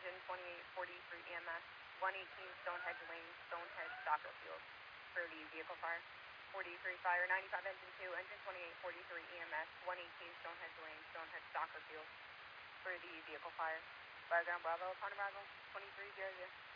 engine 2843 EMS, 118 Stonehenge Lane, Stonehenge Soccer Field for the vehicle fire. 43 fire, 95 engine 2, engine 2843 EMS, 118 Stonehenge Lane, Stonehenge Soccer Field for the vehicle fire. Fireground Bravo, upon arrival, 2300.